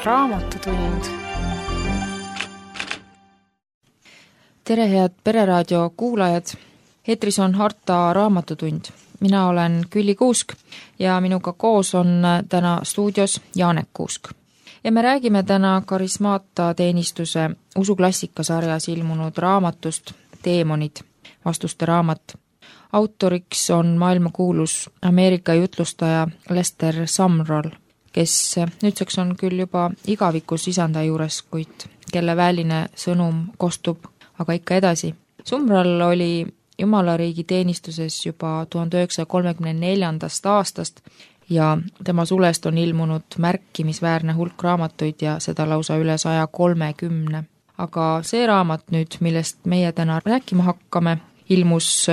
Raamatutund. Tere, head Pereraadio kuulajad! Eetris on Harta Raamatutund. Mina olen Külli Kuusk ja minuga koos on täna stuudios Janek Kuusk. Ja me räägime täna Karismaata teenistuse usuklassika-sarjas ilmunud raamatust Teemonid, vastuste raamat. Autoriks on maailmakuulus Ameerika jutlustaja Lester Sumrall, kes nüüdseks on küll juba igavikus isanda juures, kuid kelle väline sõnum kostub aga ikka edasi. Sumrall oli Jumalariigi teenistuses juba 1934. aastast ja tema sulest on ilmunud märkimisväärne hulk raamatuid ja seda lausa üle 130. Aga see raamat nüüd, millest meie täna rääkima hakkame, ilmus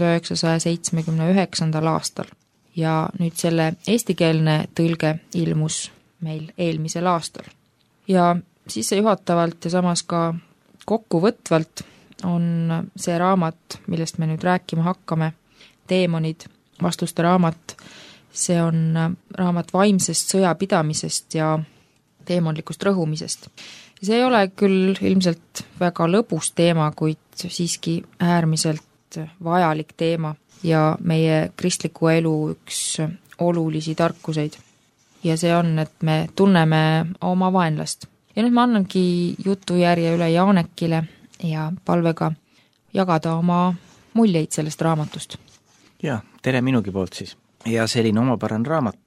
1979. aastal ja nüüd selle eestikeelne tõlge ilmus meil eelmisel aastal. Ja sissejuhatavalt ja samas ka kokkuvõtvalt on see raamat, millest me nüüd rääkima hakkame, Teemonid, vastuste raamat. See on raamat vaimsest sõjapidamisest ja teemonlikust rõhumisest. See ei ole küll ilmselt väga lõbus teema, kuid siiski äärmiselt vajalik teema ja meie kristliku elu üks olulisi tarkuseid. Ja see on, et me tunneme oma vaenlast. Ja nüüd ma annangi jutujärje üle Janekile ja palvega jagada oma muljeid sellest raamatust. Ja, tere minugi poolt siis. Ja selline omapärane raamat,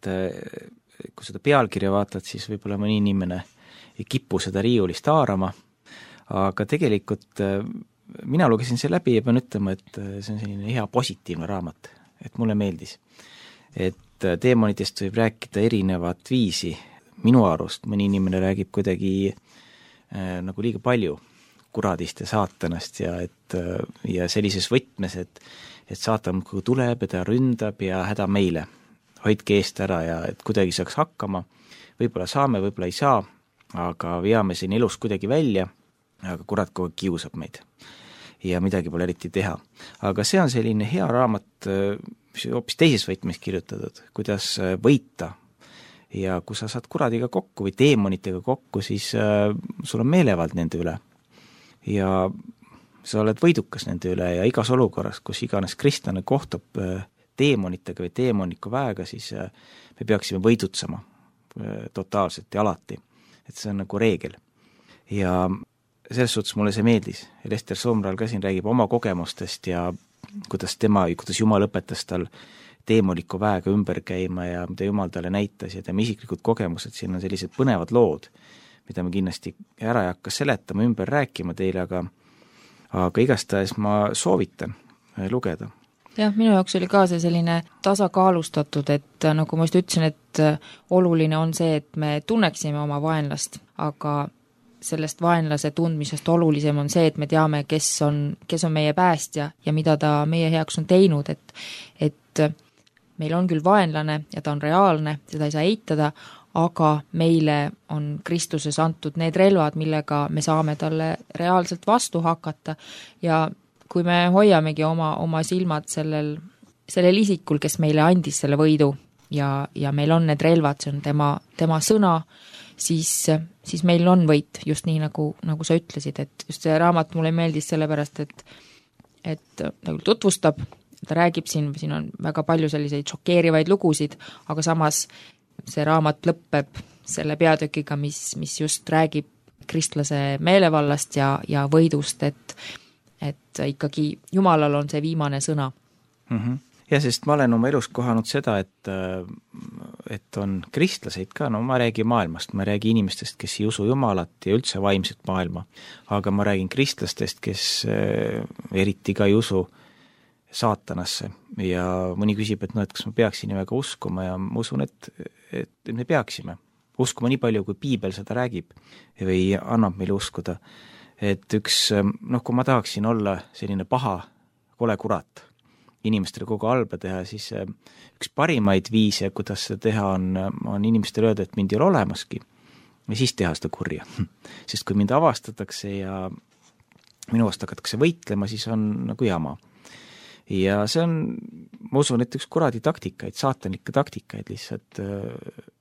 kui seda pealkirja vaatad, siis võib-olla mõni inimene ei kipu seda riiulist haarama, aga tegelikult mina lugesin see läbi ja pean ütlema, et see on selline hea positiivne raamat, et mulle meeldis. Et teemonidest võib rääkida erinevat viisi. Minu arust mõni inimene räägib kuidagi nagu liiga palju kuradist ja saatanast ja sellises võtmes, et saatan kui tuleb ja ta ründab ja häda meile. Hoidke eest ära ja et kuidagi saaks hakkama. Võib-olla saame, võib-olla ei saa, aga veame siin elus kuidagi välja, aga kurat kogu kiusab meid ja midagi pole eriti teha. Aga see on selline hea raamat, mis hoopis teises võtmes kirjutatud, kuidas võita. Ja kui sa saad kuradiga kokku või teemonitega kokku, siis sul on meelevald nende üle. Ja sa oled võidukas nende üle ja igas olukorras, kus iganes kristlane kohtub teemonitega või teemoniku väega, siis me peaksime võidutsema totaalselt ja alati. Et see on nagu reegel. Ja selles suhtes mulle see meeldis. Lester Sumrall ka siin räägib oma kogemustest ja kuidas Jumal õpetas tal teemoniku väega ümber käima ja mida Jumal talle näitas ja tema isiklikud kogemused, siin on sellised põnevad lood, mida me kindlasti ära ei hakka seletama, ümber rääkima teile, aga igastahes ma soovitan lugeda. Jah, minu jaoks oli ka see selline tasakaalustatud, et nagu ma just ütlesin, et oluline on see, et me tunneksime oma vaenlast, aga sellest vaenlase tundmisest olulisem on see, et me teame, kes on meie päästja ja mida ta meie heaks on teinud, et meil on küll vaenlane ja ta on reaalne, seda ei saa eitada, aga meile on Kristuses antud need relvad, millega me saame talle reaalselt vastu hakata ja kui me hoiamegi oma silmad sellel isikul, kes meile andis selle võidu ja meil on need relvad, see on tema sõna, siis meil on võit, just nii nagu sa ütlesid, et just see raamat mulle meeldis sellepärast, et ta tutvustab, ta räägib siin on väga palju selliseid šokeerivaid lugusid, aga samas see raamat lõppeb selle peatükiga, mis just räägib kristlase meelevallast ja võidust, et ikkagi Jumalal on see viimane sõna. Mm-hmm. Ja sest ma olen oma elus kohanud seda, et on kristlaseid ka, no ma räägin maailmast, ma räägin inimestest, kes ei usu Jumalat ja üldse vaimset maailma, aga ma räägin kristlastest, kes eriti ka ei usu saatanasse ja mõni küsib, et kas ma peaksin väga uskuma ja ma usun, et me peaksime uskuma nii palju, kui Piibel seda räägib või annab meile uskuda. Et kui ma tahaksin olla selline paha, kole kurat, inimestele kogu halba teha, siis üks parimaid viise, kuidas seda teha on inimestele öelda, et mind ei ole olemaski ja siis teha seda kurja. Sest kui mind avastatakse ja minu vastu hakatakse võitlema, siis on nagu jama. Ja see on, ma usun, et üks kuradi taktikaid, saatanlikke taktikaid lihtsalt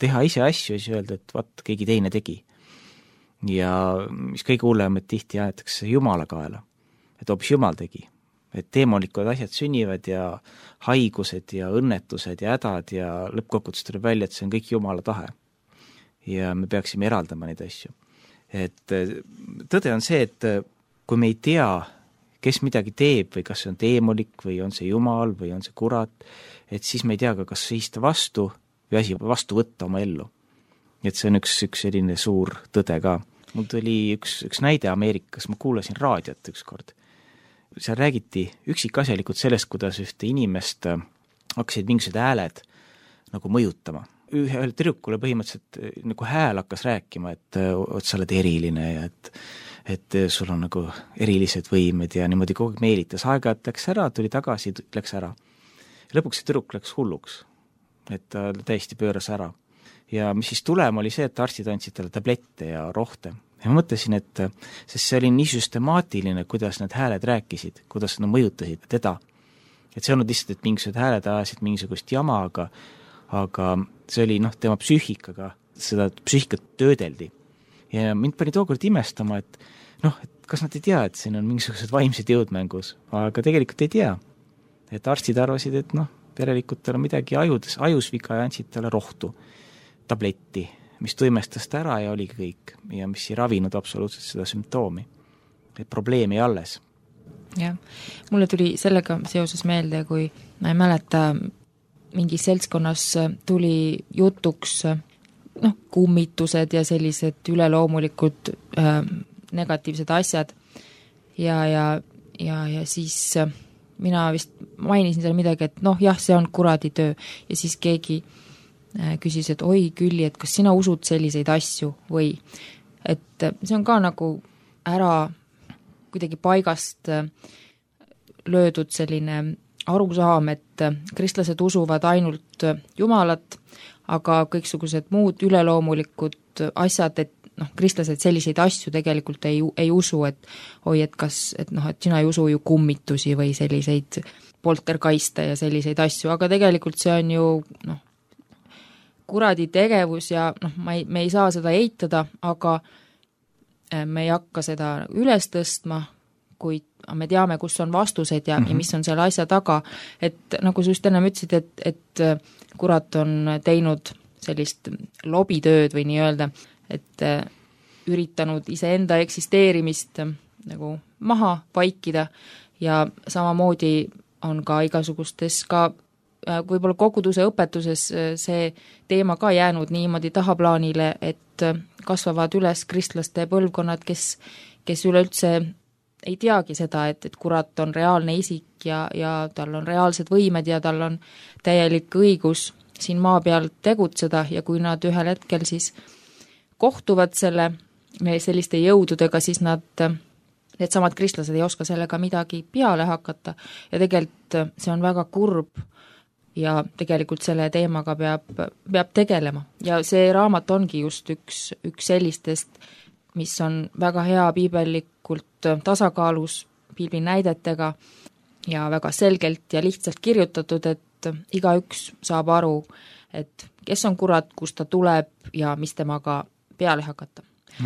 teha ise asju ja siis öelda, et vaat, keegi teine tegi. Ja mis kõige hullem, et tihti aetakse Jumala kaela, et hoopis Jumal tegi. Et teemalikud asjad sünnivad ja haigused ja õnnetused ja hädad ja lõppkokkuvõttes tuleb välja, et see on kõik Jumala tahe. Ja me peaksime eraldama neid asju. Et tõde on see, et kui me ei tea, kes midagi teeb või kas see on teemolik või on see Jumal või on see kurat, et siis me ei tea ka, kas seista vastu või asi vastu võtta oma ellu. Et see on üks selline suur tõde ka. Mul tuli üks näide Ameerikas, ma kuulasin raadiot ükskord. Seal räägiti üksikasjalikult sellest, kuidas ühte inimest hakkasid mingisugused hääled nagu mõjutama. Ühel tüdrukule põhimõtteliselt nagu hääl hakkas rääkima, et sa oled eriline ja et sul on nagu erilised võimed ja niimoodi kogu aeg meelitas. Aeg-ajalt läks ära, tuli tagasi, läks ära. Lõpuks see tüdruk läks hulluks, et ta täiesti pööras ära. Ja mis siis tulema oli see, et arstid andsid talle tablette ja rohte. Ja ma mõtlesin, et sest see oli nii süstemaatiline, kuidas need hääled rääkisid, kuidas nad mõjutasid teda. Et see on lihtsalt, et mingisugused hääled ajasid mingisugust jama, aga see oli tema psüühikaga, seda psüühikat töödeldi. Ja mind pani tookord imestama, et kas nad ei tea, et siin on mingisugused vaimsed jõudmängus, aga tegelikult ei tea. Et arstid arvasid, et järelikult tal on midagi ajus viga ja andsid talle rohtu, tabletti, mis tuimestas ta ära ja oligi kõik ja mis ei ravinud absoluutselt seda sümptoomi. Et probleem ei alles. Jah, mulle tuli sellega seoses meelde, kui ma ei mäleta, mingis seltskonnas tuli jutuks kummitused ja sellised üleloomulikud negatiivsed asjad ja siis mina vist mainisin seal midagi, et jah, see on kuradi töö ja siis keegi küsis, et oi Külli, et kas sina usud selliseid asju või et see on ka nagu ära kuidagi paigast löödud selline arusaam, et kristlased usuvad ainult Jumalat, aga kõiksugused muud üleloomulikud asjad, et kristlased selliseid asju tegelikult ei usu, et oi, et kas, et sina ei usu ju kummitusi või selliseid poltergeiste ja selliseid asju, aga tegelikult see on ju kuradi tegevus ja me ei saa seda eitada, aga me ei hakka seda üles tõstma, kuid me teame, kus on vastused ja mis on selle asja taga, et nagu sa just ennem ütlesid, et kurat on teinud sellist lobitööd või nii öelda, et üritanud iseenda eksisteerimist nagu maha vaikida ja samamoodi on ka igasugustes ka võib-olla koguduse õpetuses see teema ka jäänud niimoodi tahaplaanile, et kasvavad üles kristlaste põlvkonnad, kes üleüldse ei teagi seda, et kurat on reaalne isik ja tal on reaalsed võimed ja tal on täielik õigus siin maa peal tegutseda ja kui nad ühel hetkel siis kohtuvad selliste jõududega, siis needsamad kristlased ei oska sellega midagi peale hakata ja tegelikult see on väga kurb ja tegelikult selle teemaga peab tegelema ja see raamat ongi just üks sellistest, mis on väga hea piibellikult tasakaalus piiblinäidetega ja väga selgelt ja lihtsalt kirjutatud, et igaüks saab aru, et kes on kurat, kust ta tuleb ja mis temaga peale hakata.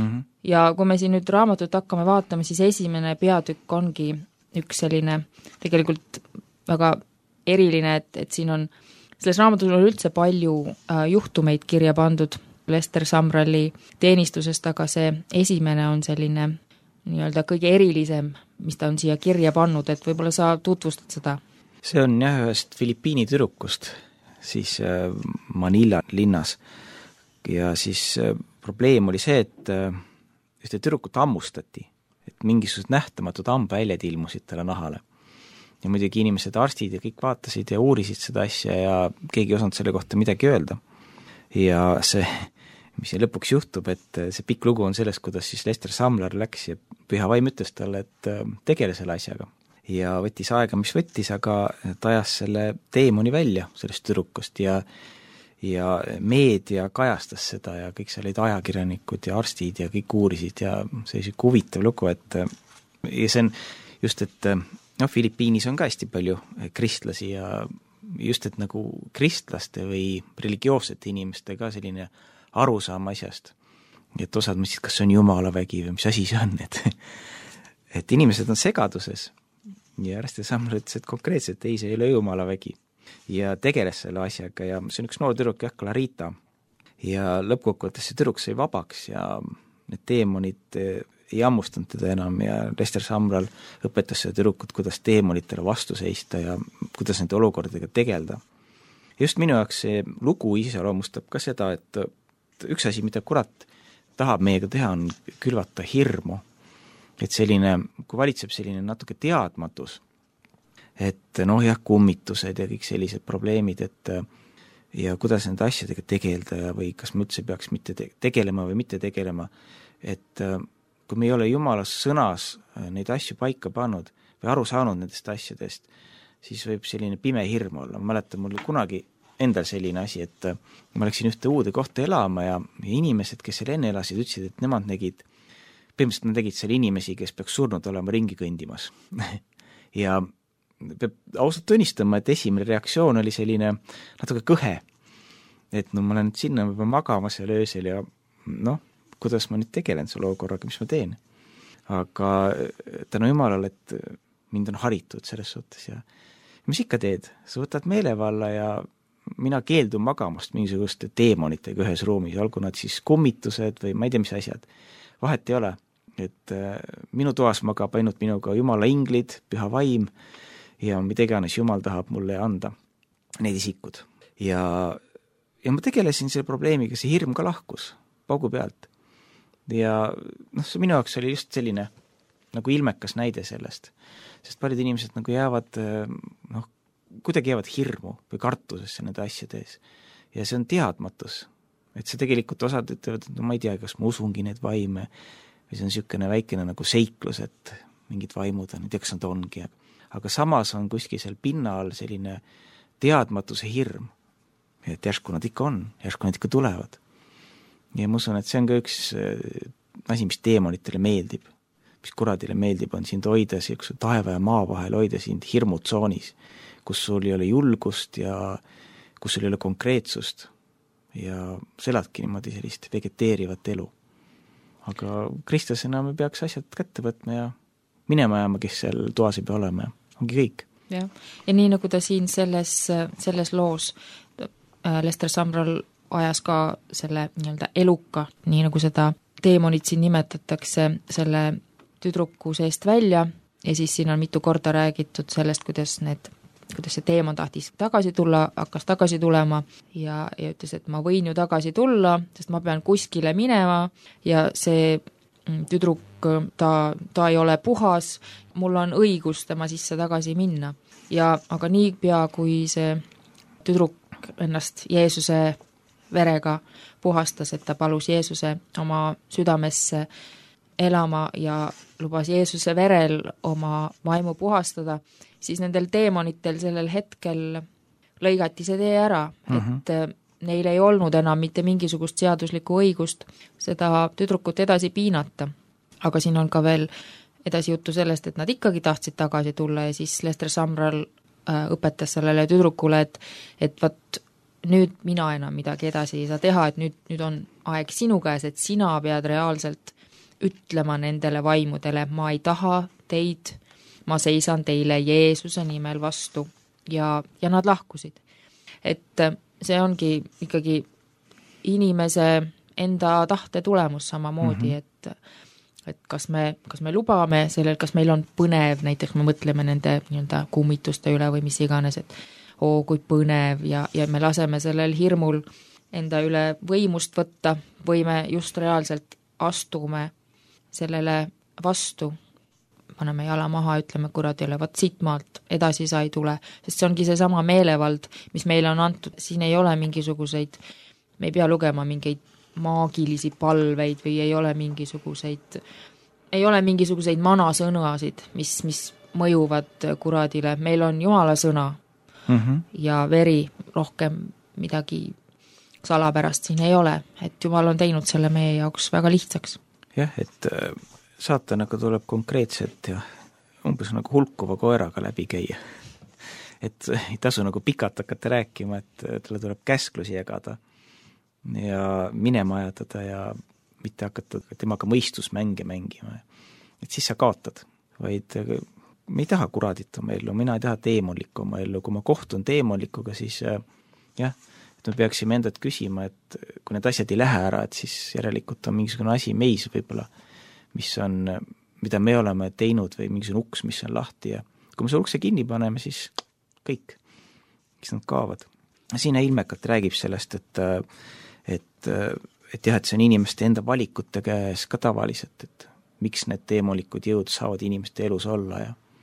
Ja kui me siin nüüd raamatut hakkame vaatama, siis esimene peatükk ongi üks selline tegelikult väga eriline, et siin on, selles raamatus on üldse palju juhtumeid kirja pandud Lester Sumralli teenistusest, aga see esimene on selline nii-öelda kõige erilisem, mis ta on siia kirja pannud, et võib-olla sa tutvustad seda? See on jah ühest Filipiini tüdrukust siis Manila linnas ja siis probleem oli see, et ühte tüdrukut hammustati, et mingisugused nähtamatud hambaväljad ilmusid talle nahale. Ja muidugi inimesed, arstid ja kõik vaatasid ja uurisid seda asja ja keegi ei osanud selle kohta midagi öelda. Ja see, mis lõpuks juhtub, et see pikk lugu on sellest, kuidas siis Lester Sumrall läks ja püha vaim ütles talle, et tegele selle asjaga. Ja võttis aega, mis võttis, aga ta ajas selle teemoni välja sellest tüdrukust ja meedia kajastas seda ja kõik seal olid ajakirjanikud ja arstid ja kõik uurisid ja see oli huvitav lugu, et ja see on just, et Filipiinis on ka hästi palju kristlasi ja just, et nagu kristlaste või religioossete inimeste ka selline arusaam asjast, et osad mõtlesid, kas see on jumala vägi või mis asi see on, et inimesed on segaduses ja Lester Sumrall ütles, et konkreetselt ei, see ei ole jumala vägi ja tegeles selle asjaga ja see on üks noor tüdruk, jah, Clarita, ja lõppkokkuvõttes see tüdruk sai vabaks ja need teemonid ei hammustanud teda enam ja Lester Sumrall õpetas seda tüdrukut, kuidas teemonitele vastu seista ja kuidas nende olukordadega tegelda. Just minu jaoks see lugu iseloomustab ka seda, et üks asi, mida kurat tahab meiega teha, on külvata hirmu. Et selline, kui valitseb selline natuke teadmatus, et noh jah, kummitused ja kõik sellised probleemid, et ja kuidas nende asjadega tegeleda või kas me üldse peaks mitte tegelema või mitte tegelema, et kui me ei ole Jumala sõnas neid asju paika pannud või aru saanud nendest asjadest, siis võib selline pime hirm olla. Ma mäletan, mul kunagi endal selline asi, et ma läksin ühte uude kohta elama ja inimesed, kes seal enne elasid, ütlesid, et nemad põhimõtteliselt nad tegid seal inimesi, kes peaks surnud olema ringi kõndimas. ja peab ausalt tunnistama, et esimene reaktsioon oli selline natuke kõhe, et no ma olen sinna juba magama seal öösel ja noh, kuidas ma nüüd tegelen selle olukorraga, mis ma teen. Aga tänu Jumalale, et mind on haritud selles suhtes ja mis ikka teed, sa võtad meelevalla ja mina keeldun magamast mingisuguste teemonitega ühes ruumis, olgu nad siis kummitused või ma ei tea, mis asjad, vahet ei ole, et minu toas magab ainult minuga Jumala inglid, püha vaim ja mida iganes Jumal tahab mulle anda, need isikud. Ja ma tegelesin selle probleemiga, see hirm ka lahkus paugu pealt. Ja noh, see minu jaoks oli just selline nagu ilmekas näide sellest, sest paljud inimesed nagu jäävad noh, kuidagi jäävad hirmu või kartusesse nende asjade ees. Ja see on teadmatus, et see tegelikult osad ütlevad, et no ma ei tea, kas ma usungi need vaime või see on niisugune väikene nagu seiklus, et mingid vaimud on, ei tea, kas nad ongi. Aga samas on kuskil seal pinna all selline teadmatuse hirm, et järsku nad ikka on, järsku nad ikka tulevad. Ja ma usun, et see on ka üks asi, mis teemonitele meeldib, mis kuradile meeldib, on sind hoida siukse taeva ja maa vahel, hoida sind hirmutsoonis, kus sul ei ole julgust ja kus sul ei ole konkreetsust ja sa eladki niimoodi sellist vegeteerivat elu. Aga kristlasena me peaks asjad kätte võtma ja minema jääma, kes seal toas ei pea olema ja ongi kõik. Ja nii nagu ta siin selles loos Lester Sumrall ajas ka selle nii-öelda eluka, nii nagu seda teemonit siin nimetatakse, selle tüdruku seest välja ja siis siin on mitu korda räägitud sellest, kuidas see teemon tahtis tagasi tulla, hakkas tagasi tulema ja ütles, et ma võin ju tagasi tulla, sest ma pean kuskile minema ja see tüdruk, ta ei ole puhas, mul on õigus tema sisse tagasi minna. Aga nii pea, kui see tüdruk ennast Jeesuse verega puhastas, et ta palus Jeesuse oma südamesse elama ja lubas Jeesuse verel oma vaimu puhastada, siis nendel teemonitel sellel hetkel lõigati see tee ära, et neil ei olnud enam mitte mingisugust seaduslikku õigust seda tüdrukut edasi piinata. Aga siin on ka veel edasi juttu sellest, et nad ikkagi tahtsid tagasi tulla ja siis Lester Sumrall õpetas sellele tüdrukule, et vat nüüd mina enam midagi edasi ei saa teha, et nüüd on aeg sinu käes, et sina pead reaalselt ütlema nendele vaimudele, ma ei taha teid, ma seisan teile Jeesuse nimel vastu ja nad lahkusid. Et see ongi ikkagi inimese enda tahte tulemus samamoodi, et kas me lubame sellel, kas meil on põnev, näiteks me mõtleme nende nii-öelda kummituste üle või mis iganes, et kui põnev ja me laseme sellel hirmul enda üle võimust võtta või me just reaalselt astume sellele vastu, paneme jala maha, ütleme kuradile, vaat siit maalt edasi sa ei tule, sest see ongi see sama meelevald, mis meile on antud, siin ei ole mingisuguseid, me ei pea lugema mingeid maagilisi palveid või ei ole mingisuguseid manasõnasid, mis mõjuvad kuradile, meil on Jumala sõna ja veri, rohkem midagi salapärast siin ei ole, et Jumal on teinud selle meie jaoks väga lihtsaks. Jah, et saatanaga tuleb konkreetselt ja umbes nagu hulkuva koeraga läbi käia. et ei tasu nagu pikalt hakata rääkima, et talle tuleb käsklusi jagada ja minema ajatada ja mitte hakata temaga mõistusmänge mängima. Et siis sa kaotad, vaid me ei taha kuradit oma ellu, mina ei taha teemonlikku oma ellu, kui ma kohtun teemonlikuga, siis jah, et me peaksime endalt küsima, et kui need asjad ei lähe ära, et siis järelikult on mingisugune asi meis võib-olla, mida me oleme teinud või mingisugune uks, mis on lahti ja kui me see ukse kinni paneme, siis kõik, kes nad kaovad. Siin ilmekalt räägib sellest, et jah, et see on inimeste enda valikute käes ka tavaliselt, et miks need teemolikud jõud saavad inimeste elus olla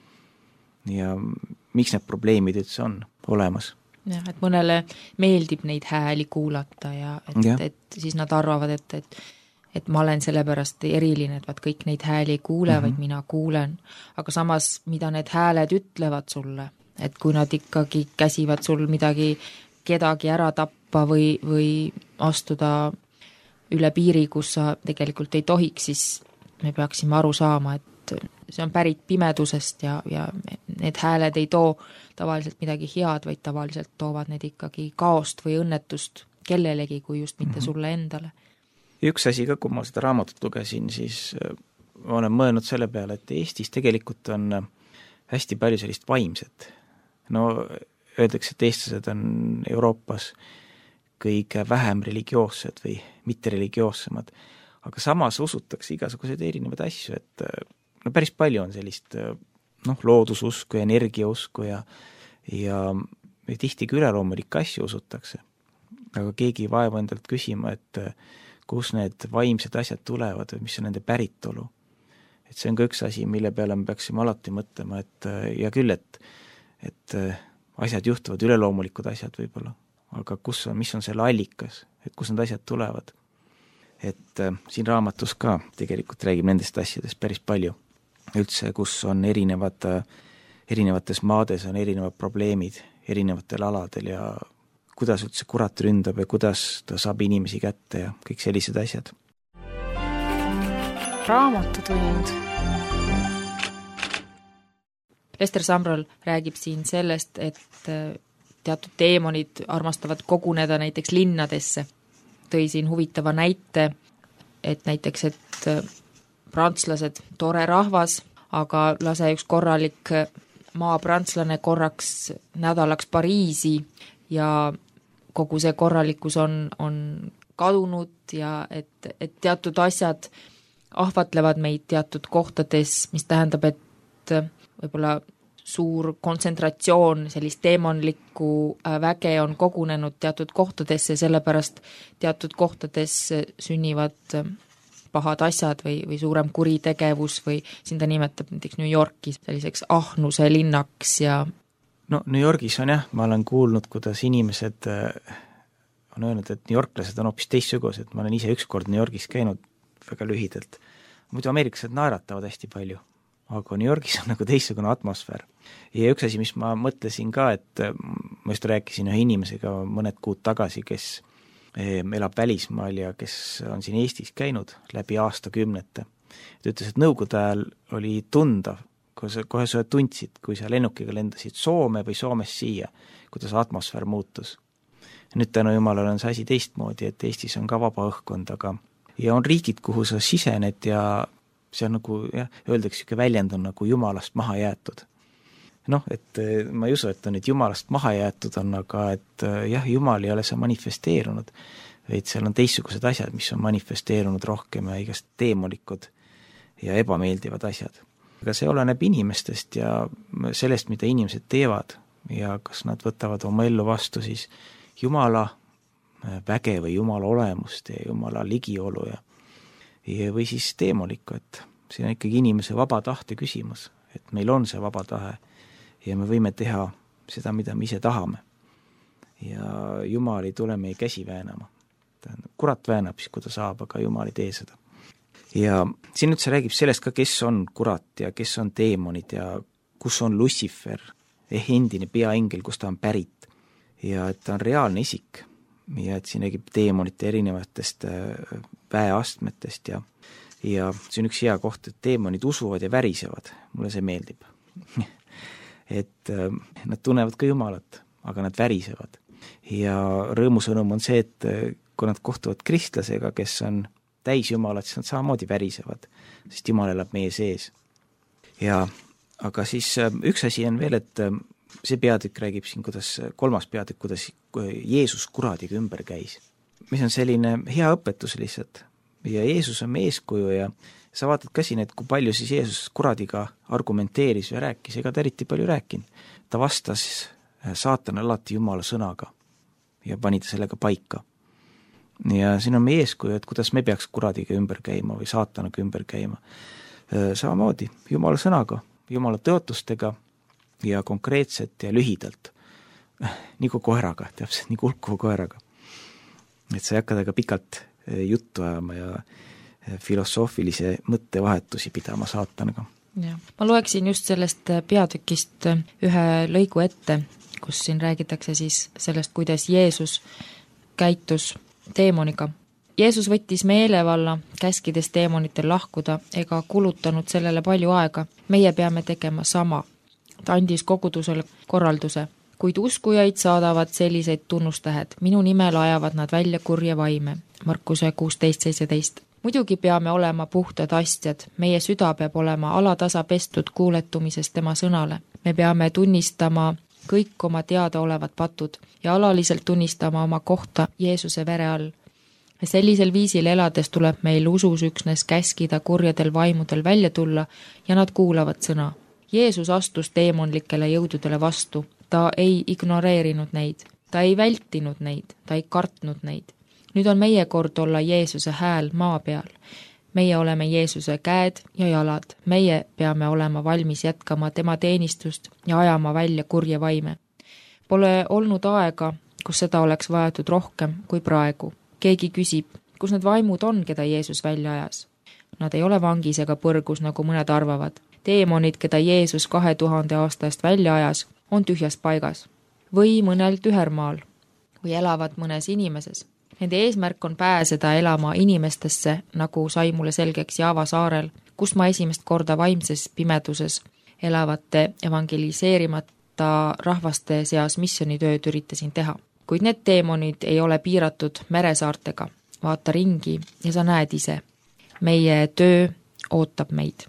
ja miks need probleemid üldse on olemas. Jah, et mõnele meeldib neid hääli kuulata ja et siis nad arvavad, et ma olen sellepärast eriline, et vaat kõik neid hääli ei kuule, vaid mina kuulen. Aga samas, mida need hääled ütlevad sulle, et kui nad ikkagi käsivad sul kedagi ära tappa või astuda üle piiri, kus sa tegelikult ei tohiks, siis me peaksime aru saama, et see on pärit pimedusest ja need hääled ei too tavaliselt midagi head, vaid tavaliselt toovad need ikkagi kaost või õnnetust kellelegi, kui just mitte sulle endale. Ja üks asi ka, kui ma seda raamatut lugesin, siis ma olen mõelnud selle peale, et Eestis tegelikult on hästi palju sellist vaimset. No öeldakse, et eestlased on Euroopas kõige vähem religioossed või mittereligioossemad, aga samas usutakse igasuguseid erinevaid asju, et no päris palju on sellist loodususku ja energiausku ja tihti ka üleloomulikke asju usutakse. Aga keegi ei vaevu endalt küsima, et kus need vaimsed asjad tulevad või mis on nende päritolu. Et see on ka üks asi, mille peale me peaksime alati mõtlema, et ja küll, et asjad juhtuvad, üleloomulikud asjad võib-olla, aga mis on selle allikas, et kus need asjad tulevad. Et siin raamatus ka tegelikult räägib nendest asjadest päris palju. Üldse, kus on erinevates maades on erinevad probleemid erinevatel aladel ja kuidas üldse kurat ründab ja kuidas ta saab inimesi kätte ja kõik sellised asjad. Raamatutund. Ester Samral räägib siin sellest, et teatud teemonid armastavad koguneda näiteks linnadesse. Tõi siin huvitava näite, et näiteks, et prantslased, tore rahvas, aga lase üks korralik maapranslane korraks nädalaks Pariisi ja kogu see korralikkus on kadunud ja et teatud asjad ahvatlevad meid teatud kohtades, mis tähendab, et võib-olla suur kontsentratsioon sellist teemonlikku väge on kogunenud teatud kohtadesse, sellepärast teatud kohtades sünnivad pahad asjad või suurem kuritegevus või siin ta nimetab näiteks New Yorki selliseks ahnuse linnaks ja no New Yorgis on jah, ma olen kuulnud, kuidas inimesed on öelnud, et New Yorklased on hoopis teistsugused, ma olen ise ükskord New Yorgis käinud väga lühidalt. Muidu ameeriklased naeratavad hästi palju, aga New Yorgis on nagu teistsugune atmosfäär. Ja üks asi, mis ma mõtlesin ka, et ma just rääkisin ühe inimesega mõned kuud tagasi, kes elab välismaal ja kes on siin Eestis käinud läbi aastakümnete. Ta ütles, et nõukogude ajal oli tundav, kohe sa tundsid, kui sa lennukiga lendasid Soome või Soomest siia, kuidas atmosfäär muutus. Nüüd tänu jumalale on see asi teistmoodi, et Eestis on ka vaba õhkkond, aga ja on riigid, kuhu sa sisened ja see on nagu, öeldakse, siuke väljend on nagu jumalast maha jäetud. Noh, et ma ei usu, et on nüüd jumalast maha jäetud on, aga et jah, jumal ei ole see manifesteerunud, vaid seal on teistsugused asjad, mis on manifesteerunud rohkem ja igast teemolikud ja ebameeldivad asjad. Aga see oleneb inimestest ja sellest, mida inimesed teevad ja kas nad võtavad oma ellu vastu siis Jumala väge või Jumala olemust ja Jumala ligiolu ja või siis teemolikku, et see on ikkagi inimese vaba tahte küsimus, et meil on see vaba tahe ja me võime teha seda, mida me ise tahame. Ja Jumal ei tule meie käsi väänama. Kurat väänab siis, kui ta saab, aga Jumal ei tee seda. Ja siin üldse räägib sellest ka, kes on kurat ja kes on teemonid ja kus on Lucifer, endine peaingel, kus ta on pärit. Ja et ta on reaalne isik ja et siin räägib teemonite erinevatest väeastmetest ja see on üks hea koht, et teemonid usuvad ja värisevad. Mulle see meeldib. et nad tunnevad ka Jumalat, aga nad värisevad. Ja rõõmusõnum on see, et kui nad kohtuvad kristlasega, kes on täis Jumalat, siis nad samamoodi värisevad, sest Jumal elab meie sees. Ja aga siis üks asi on veel, et see peatükk räägib siin, kolmas peatükk, kuidas Jeesus kuradiga ümber käis. Mis on selline hea õpetus lihtsalt. Ja Jeesus on meie eeskuju ja sa vaatad ka siin, et kui palju siis Jeesus kuradiga argumenteeris ja rääkis, ega ta eriti palju rääkinud. Ta vastas saatan alati Jumala sõnaga ja pani ta sellega paika. Ja siin on meie eeskuju, et kuidas me peaks kuradiga ümber käima või saatanaga ümber käima. Samamoodi Jumala sõnaga, Jumala tõotustega ja konkreetselt ja lühidalt. Nagu koeraga, täpselt nii kulkuva koeraga. Et sa ei hakka temaga pikalt juttu ajama ja filosoofilise mõttevahetusi pidama saatanaga. Ja. Ma loeksin just sellest peatükist ühe lõigu ette, kus siin räägitakse siis sellest, kuidas Jeesus käitus teemoniga. Jeesus võttis meelevalla, käskides teemonitel lahkuda ega kulutanud sellele palju aega. Meie peame tegema sama. Ta andis kogudusele korralduse, kuid uskujaid saadavad selliseid tunnustähed. Minu nimel ajavad nad välja kurje vaime. Markuse 16:17. Muidugi peame olema puhtad astjad. Meie süda peab olema alatasa pestud kuuletumisest tema sõnale. Me peame tunnistama kõik oma teada olevad patud ja alaliselt tunnistama oma kohta Jeesuse vere all. Sellisel viisil elades tuleb meil usus üksnes käskida kurjadel vaimudel välja tulla ja nad kuulavad sõna. Jeesus astus teemonlikele jõududele vastu. Ta ei ignoreerinud neid, ta ei vältinud neid, ta ei kartnud neid. Nüüd on meie kord olla Jeesuse hääl maa peal. Meie oleme Jeesuse käed ja jalad. Meie peame olema valmis jätkama tema teenistust ja ajama välja kurje vaime. Pole olnud aega, kus seda oleks vajatud rohkem kui praegu. Keegi küsib, kus need vaimud on, keda Jeesus välja ajas. Nad ei ole vangis ega põrgus, nagu mõned arvavad. Teemonid, keda Jeesus 2000 aastast välja ajas, on tühjas paigas või mõnel tühermaal või elavad mõnes inimeses. Nende eesmärk on pääseda elama inimestesse, nagu sai mulle selgeks Java saarel, kus ma esimest korda vaimses pimeduses elavate evangeliseerimata rahvaste seas missionitööd üritasin teha. Kuid need teemonid ei ole piiratud meresaartega. Vaata ringi ja sa näed ise. Meie töö ootab meid.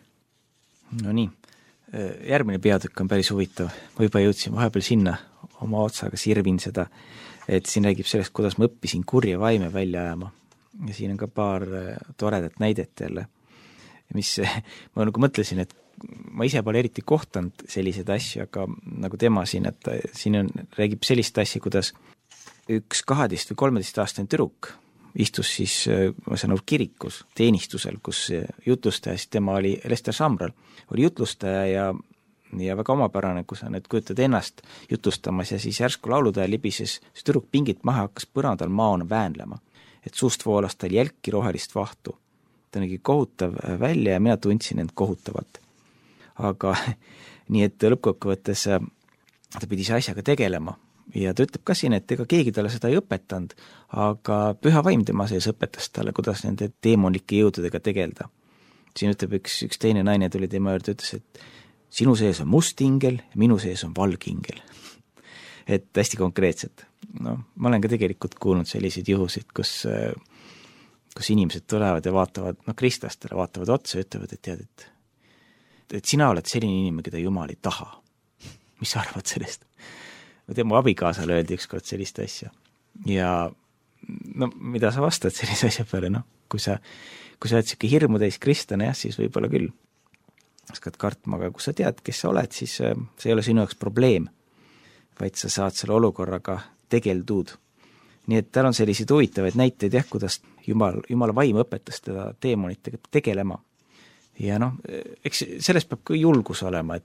No nii, järgmine peatükk on päris huvitav. Ma juba jõudsin vahepeal sinna oma otsaga sirvin seda, et siin räägib sellest, kuidas ma õppisin kurje vaime välja ajama. Ja siin on ka paar toredat näidet jälle, mis ma nagu mõtlesin, et ma ise pole eriti kohtanud selliseid asju, aga nagu tema siin, et siin räägib sellist asja, kuidas üks 12 või 13 aastane tüdruk istus siis, ma saan aru, kirikus teenistusel, kus jutlustaja, siis tema oli Lester Samral, oli jutlustaja ja väga omapärane, kui sa nüüd kujutad ennast jutlustamas ja siis järsku lauludaja libises, see tüdruk pingit maha hakkas põrandal maana väänlema, et suust voolas tal jälki rohelist vahtu. Ta nägi kohutav välja ja mina tundsin end kohutavalt. Aga nii, et lõppkokkuvõttes ta pidi see asjaga tegelema ja ta ütleb ka siin, et ega keegi talle seda ei õpetanud, aga püha vaim tema sees õpetas talle, kuidas nende teemonlike jõududega tegelda. Siin ütleb üks teine naine tuli tema juurde, ütles, et sinu sees on must ingel, minu sees on valgingel. Et hästi konkreetselt. No, ma olen ka tegelikult kuulnud selliseid juhusid, kus inimesed tulevad ja vaatavad, kristlastele vaatavad otsa ja ütlevad, et tead, et sina oled selline inimene, keda Jumal ei taha. Mis sa arvad sellest? Mu abikaasale öeldi ükskord sellist asja. Ja mida sa vastad sellise asja peale? Kui sa oled siuke hirmu täis kristlane, siis võib-olla küll hakkad kartma, aga kui sa tead, kes sa oled, siis see ei ole sinu jaoks probleem, vaid sa saad selle olukorraga tegeldud. Nii et tal on selliseid huvitavaid näiteid, kuidas Jumala vaim õpetas teda teemonitega tegelema. Ja eks sellest peab ka julgus olema,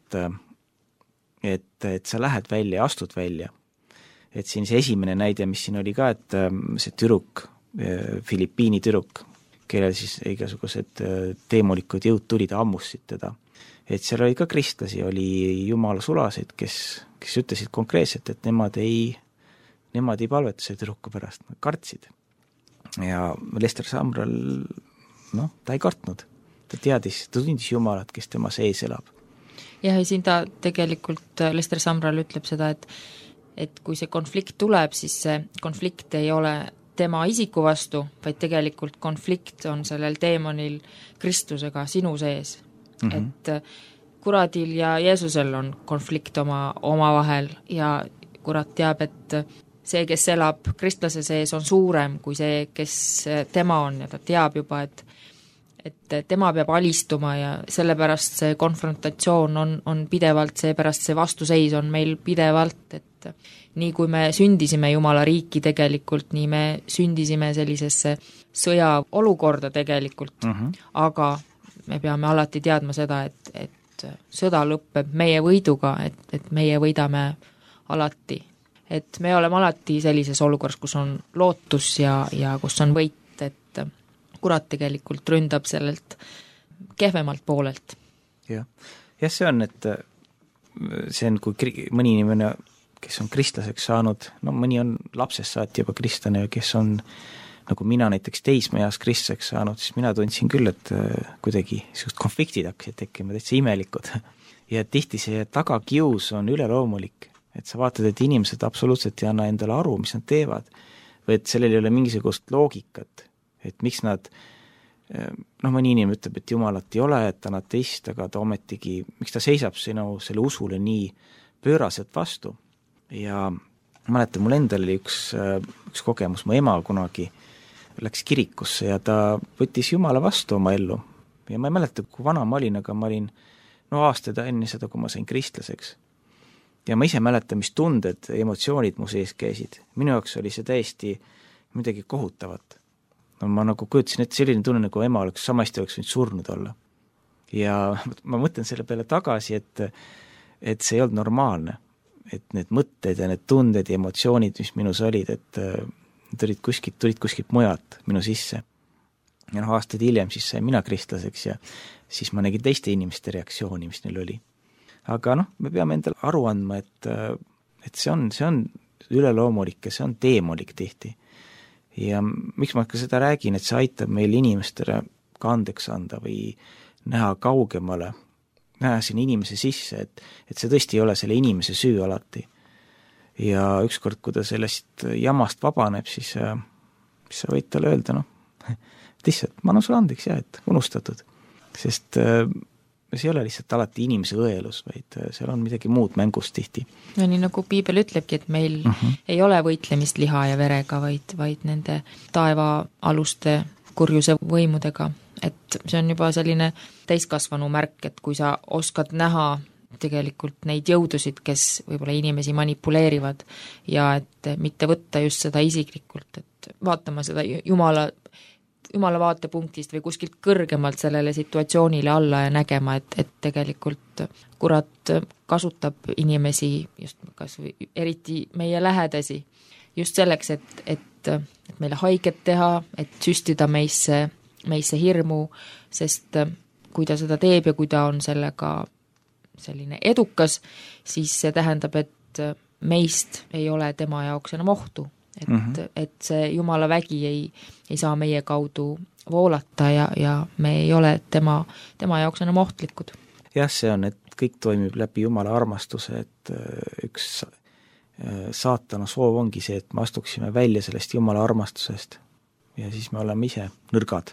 et sa lähed välja, astud välja. Et siin see esimene näide, mis siin oli ka, et see tüdruk, Filipiini tüdruk, kellel siis igasugused teemolikud jõud tulid, ammussid teda. Et seal oli ka kristlasi, oli Jumala sulaseid, kes ütlesid konkreetselt, et nemad ei palveta selle tüdruku pärast, nad kartsid. Ja Lester Samral, ta ei kartnud. Ta tundis Jumalat, kes tema sees elab. jah, ja siin ta tegelikult, Lester Sumrall ütleb seda, et kui see konflikt tuleb, siis see konflikt ei ole tema isiku vastu, vaid tegelikult konflikt on sellel teemonil Kristusega sinu sees. Et kuradil ja Jeesusel on konflikt oma vahel ja kurat teab, et see, kes elab kristlase sees, on suurem kui see, kes tema on, ja ta teab juba, et tema peab alistuma ja sellepärast see konfrontatsioon on pidevalt, seepärast see vastuseis on meil pidevalt, et nii kui me sündisime Jumala riiki tegelikult, nii me sündisime sellisesse sõjaolukorda tegelikult, aga me peame alati teadma seda, et sõda lõpeb meie võiduga, et meie võidame alati. Et me oleme alati sellises olukorras, kus on lootus ja kus on võit, et kurat tegelikult ründab sellelt kehvemalt poolelt. Jah, see on, et see on, kui mõni inimene, kes on kristlaseks saanud, no mõni on lapsest saati juba kristlane, kes on, nagu mina näiteks teismeeas kristlaseks saanud, siis mina tundsin küll, et kuidagi sellised konfliktid hakkasid tekkima, täitsa imelikud. Ja tihti see tagakius on üleloomulik, et sa vaatad, et inimesed absoluutselt ei anna endale aru, mis nad teevad, või et sellel ei ole mingisugust loogikat, et miks nad, mõni inimene ütleb, et Jumalat ei ole, et ta on ateist, aga ta ometigi, miks ta seisab selle usule nii pööraselt vastu. Ja mäletan, mul endal oli üks kogemus, mu ema kunagi läks kirikusse ja ta võttis Jumala vastu oma ellu. Ja ma ei mäleta, kui vana ma olin, aga ma olin aastaid enne seda, kui ma sain kristlaseks. Ja ma ise mäletan, mis tunded, emotsioonid mu sees käisid. Minu jaoks oli see täiesti midagi kohutavat. No ma nagu kujutasin, et selline tunne, nagu ema oleks samasti võinud surnud olla. Ja ma mõtlen selle peale tagasi, et see ei olnud normaalne. Et need mõtted ja need tunded ja emotsioonid, mis minus olid, et tulid kuskilt mujalt minu sisse. Ja aastaid hiljem siis sain mina kristlaseks ja siis ma nägin teiste inimeste reaktsiooni, mis neil oli. Aga me peame endale aru andma, et see on üleloomulik ja see on teemolik tihti. Ja miks ma ka seda räägin, et see aitab meil inimestele ka andeks anda või näha kaugemale, näha sinna inimese sisse, et see tõesti ei ole selle inimese süü alati. Ja ükskord, kui ta sellest jamast vabaneb, siis sa võid talle öelda, lihtsalt, ma annan sulle andeks, et unustatud. Sest see ei ole lihtsalt alati inimese õelus, vaid seal on midagi muud mängust tihti. No nii nagu Piibel ütlebki, et meil ei ole võitlemist liha ja verega, vaid nende taevaaluste kurjuse võimudega. Et see on juba selline täiskasvanu märk, et kui sa oskad näha tegelikult neid jõudusid, kes võib-olla inimesi manipuleerivad ja et mitte võtta just seda isiklikult, et vaatama seda Jumala vaatepunktist või kuskilt kõrgemalt sellele situatsioonile alla ja nägema, et tegelikult kurat kasutab inimesi, just kas või eriti meie lähedasi, just selleks, et meile haiget teha, et süstida meisse hirmu, sest kui ta seda teeb ja kui ta on sellega selline edukas, siis see tähendab, et meist ei ole tema jaoks enam ohtu. Et see Jumala vägi ei saa meie kaudu voolata ja me ei ole tema jaoks enam ohtlikud. Jah, see on, et kõik toimib läbi Jumala armastuse, et üks saatana soov ongi see, et me astuksime välja sellest Jumala armastusest ja siis me oleme ise nõrgad.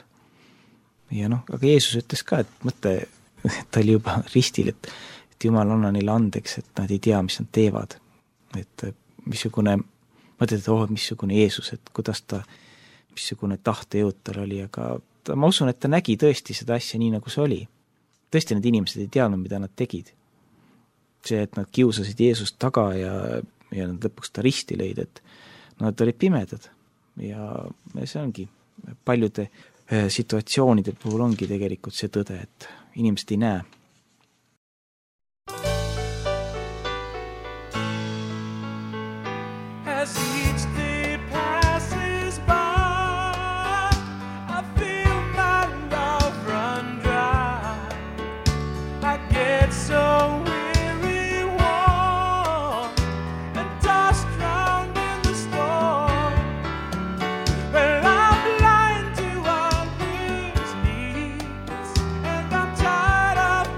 Ja aga Jeesus ütles ka, et mõte, ta oli juba ristil, et Jumal anna neile andeks, et nad ei tea, mis nad teevad. Et missugune, mõtled, et missugune Jeesus, et kuidas ta, missugune tahtejõud tal oli, aga ma usun, et ta nägi tõesti seda asja nii, nagu see oli. Tõesti need inimesed ei teadnud, mida nad tegid. See, et nad kiusasid Jeesust taga ja nad lõpuks ta risti lõid, et nad olid pimedad. Ja see ongi paljude situatsioonide puhul ongi tegelikult see tõde, et inimesed ei näe. Tired of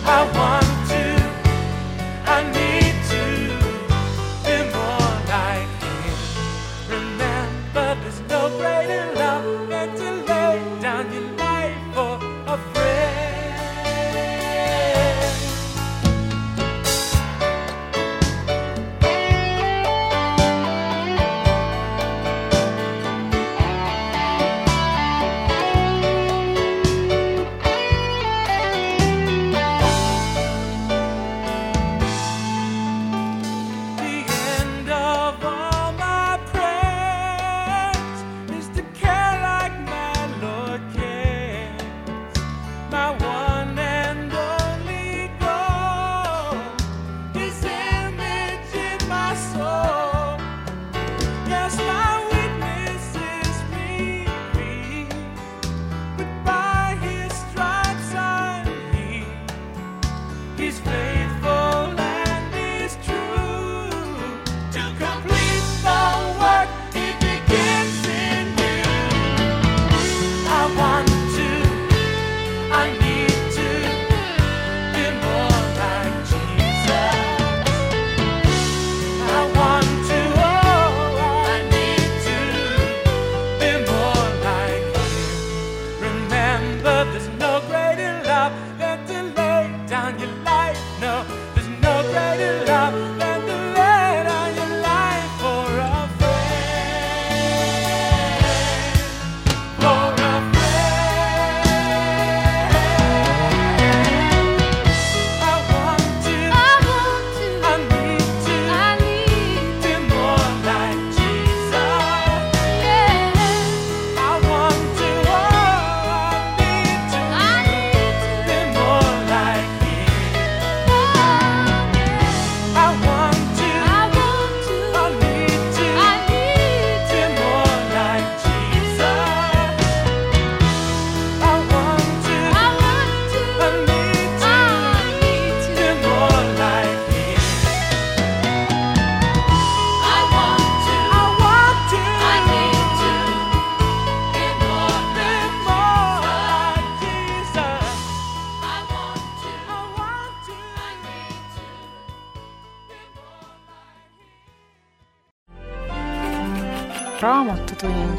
Raamatutund.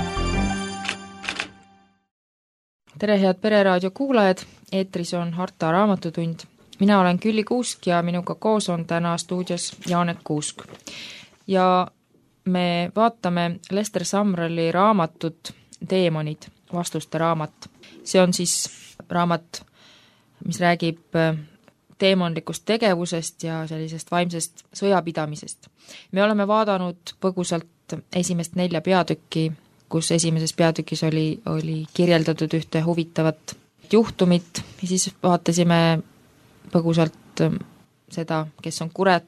Tere, head Pereraadio kuulajad, eetris on Harta Raamatutund. Mina olen Külli Kuusk ja minuga koos on täna stuudios Jaanek Kuusk. Ja me vaatame Lester Sumralli raamatut Teemonid, vastuste raamat. See on siis raamat, mis räägib teemonlikust tegevusest ja sellisest vaimsest sõjapidamisest. Me oleme vaadanud põgusalt esimest 4 peatükki, kus esimeses peatükis oli kirjeldatud ühte huvitavat juhtumit ja siis vaatasime põgusalt seda, kes on kurat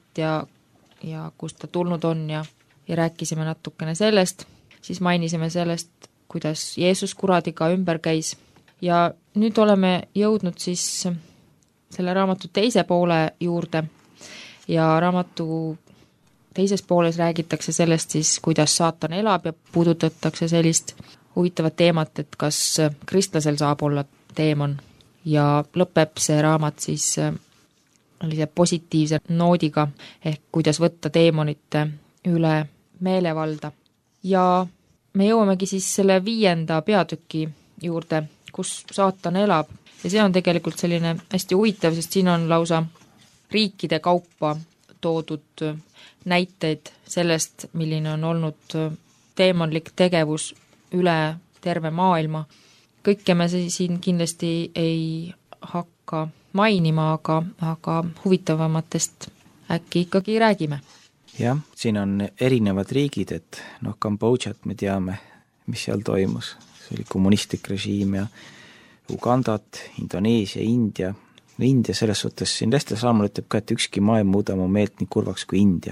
ja kust ta tulnud on ja rääkisime natukene sellest, siis mainisime sellest, kuidas Jeesus kuradiga ümber käis ja nüüd oleme jõudnud siis selle raamatu teise poole juurde ja raamatu teises pooles räägitakse sellest siis, kuidas saatan elab ja puudutatakse sellist huvitavat teemat, et kas kristlasel saab olla teemon ja lõpeb see raamat siis sellise positiivse noodiga ehk kuidas võtta teemonite üle meelevalda. Ja me jõuamegi siis selle 5. peatüki juurde, kus saatan elab ja see on tegelikult selline hästi huvitav, sest siin on lausa riikide kaupa toodud näiteid sellest, milline on olnud teemonlik tegevus üle terve maailma. Kõike me siin kindlasti ei hakka mainima, aga huvitavamatest äkki ikkagi räägime. Jah, siin on erinevad riigid, et Kambodžat me teame, mis seal toimus. See oli kommunistlik režiim ja Ugandat, Indoneesia, India. India selles suhtes, siin Lester Sumrall ütleb ka, et ükski maa ei muuda mu meelt nii kurvaks kui India.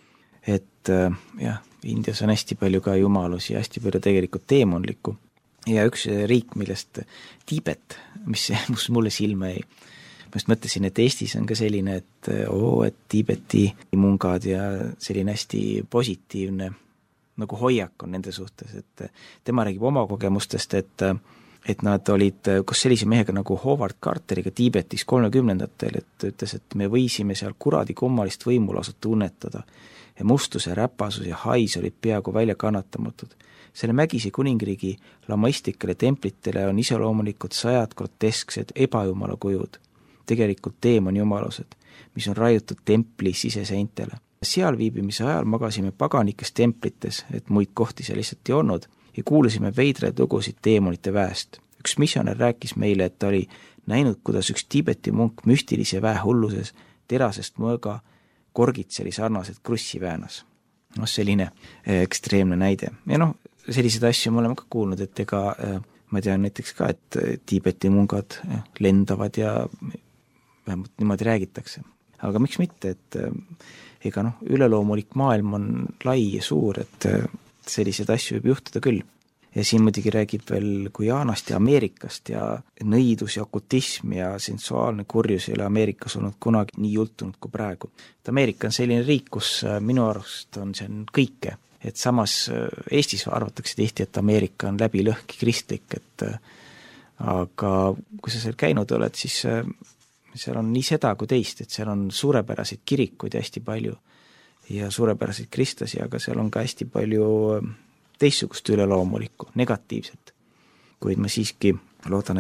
Et jah, Indias on hästi palju ka jumalusi ja hästi palju tegelikult teemonlikku. Ja üks riik, millest Tiibet, mis mulle silma jäi. Ma just mõtlesin, et Eestis on ka selline, et Tiibeti mungad ja selline hästi positiivne nagu hoiak on nende suhtes, et tema räägib oma kogemustest, et et nad olid koos sellise mehega nagu Howard Carteriga Tiibetis 30ndatel, et ütles, et me võisime seal kuradi kummalist võimu lausa tunnetada ja mustuse, räpasus ja hais olid peaaegu välja kannatamatud. Selle Mägisi kuningriigi lamaistikele templitele on iseloomulikud 100 grotesksed ebajumala kujud, tegelikult teemonjumalused, mis on raiutud templi siseseintele. Seal viibimise ajal magasime paganikes templites, et muid kohti seal lihtsalt ei olnud, ja kuulasime veidraid lugusid teemonite väest. Üks missionär rääkis meile, et ta oli näinud, kuidas üks Tiibeti munk müstilise väe hulluses terasest mõõga korgitseli sarnaselt krussi väänas. Selline ekstreemne näide. Ja selliseid asju me oleme ka kuulnud, et ega ma tean näiteks ka, et Tiibeti mungad lendavad ja vähemalt niimoodi räägitakse. Aga miks mitte, et ega üleloomulik maailm on lai ja suur, et selliseid asju võib juhtuda küll. Ja siin muidugi räägib veel Guyanast ja Ameerikast ja nõidus ja okutism ja sensuaalne kurjus ei ole Ameerikas olnud kunagi nii jultunud kui praegu. Et Ameerika on selline riik, kus minu arust on see kõike. Et samas Eestis arvatakse tihti, et Ameerika on läbi lõhki kristlik, et aga kui sa seal käinud oled, siis seal on nii seda kui teist, et seal on suurepäraseid kirikuid hästi palju ja suurepäraseid kristlasi, aga seal on ka hästi palju teistsugust üleloomulikku, negatiivset. Kuid ma siiski loodan,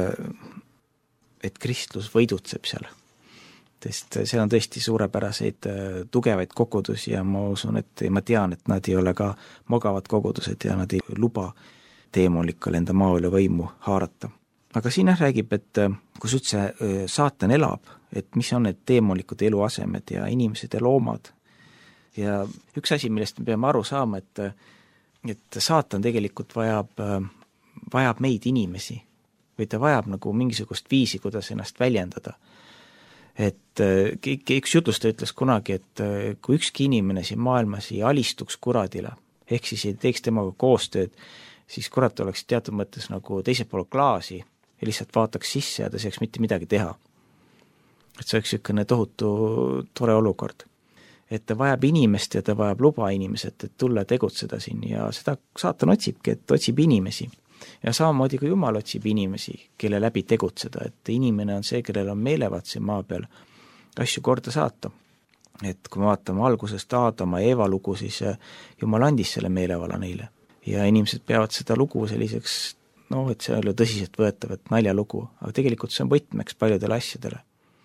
et kristlus võidutseb seal. Sest seal on tõesti suurepäraseid tugevaid kogudusi ja ma usun, et ma tean, et nad ei ole ka magavad kogudused ja nad ei luba teemonlikul enda maa üle võimu haarata. Aga siin räägib, et kus üldse saatan elab, et mis on need teemonlikud eluasemed ja inimesed ja loomad. Ja üks asi, millest me peame aru saama, et saatan tegelikult vajab meid inimesi või ta vajab nagu mingisugust viisi, kuidas ennast väljendada. Et üks jutustaja ütles kunagi, et kui ükski inimene siin maailmas ei alistuks kuradile, ehk siis ei teeks temaga koostööd, siis kurat oleks teatud mõttes nagu teisel pool klaasi ja lihtsalt vaataks sisse ja ta saaks mitte midagi teha. Et see oleks niisugune tohutu tore olukord. Et ta vajab inimest ja ta vajab luba inimesed, et tulla tegutseda siin ja seda saatan otsibki, et otsib inimesi. Ja samamoodi kui Jumal otsib inimesi, kelle läbi tegutseda, et inimene on see, kellel on meelevad siin maa peal asju korda saata. Et kui me vaatame algusest Aadama ja Eeva lugu, siis Jumal andis selle meelevala neile. Ja inimesed peavad seda lugu selliseks, et see on tõsiselt võetav, et naljalugu, aga tegelikult see on võtmeks paljudele asjadele.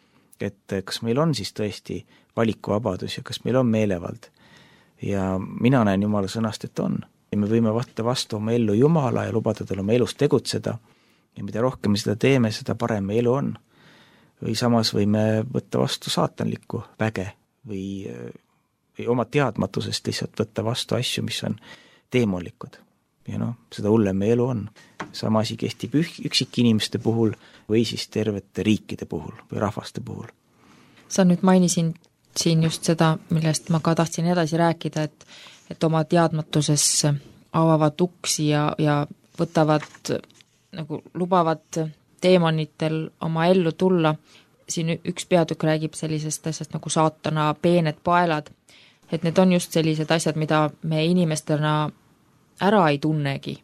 Et kas meil on siis tõesti valikuvabadus ja kas meil on meelevald. Ja mina näen Jumala sõnast, et on. Ja me võime võtta vastu oma ellu Jumala ja lubada tal oma elus tegutseda. Ja mida rohkem me seda teeme, seda parem elu on. Või samas võime võtta vastu saatanlikku väge või oma teadmatusest lihtsalt võtta vastu asju, mis on teemonlikud. Ja seda hullem elu on. Sama asi kehtib üksikinimeste puhul või siis tervete riikide puhul või rahvaste puhul. Sa nüüd mainisin siin just seda, millest ma ka tahtsin edasi rääkida, et oma teadmatuses avavad uksi ja võtavad, nagu lubavad teemonitel oma ellu tulla. Siin üks peatükk räägib sellisest asjast nagu saatana peened paelad, et need on just sellised asjad, mida me inimestena ära ei tunnegi.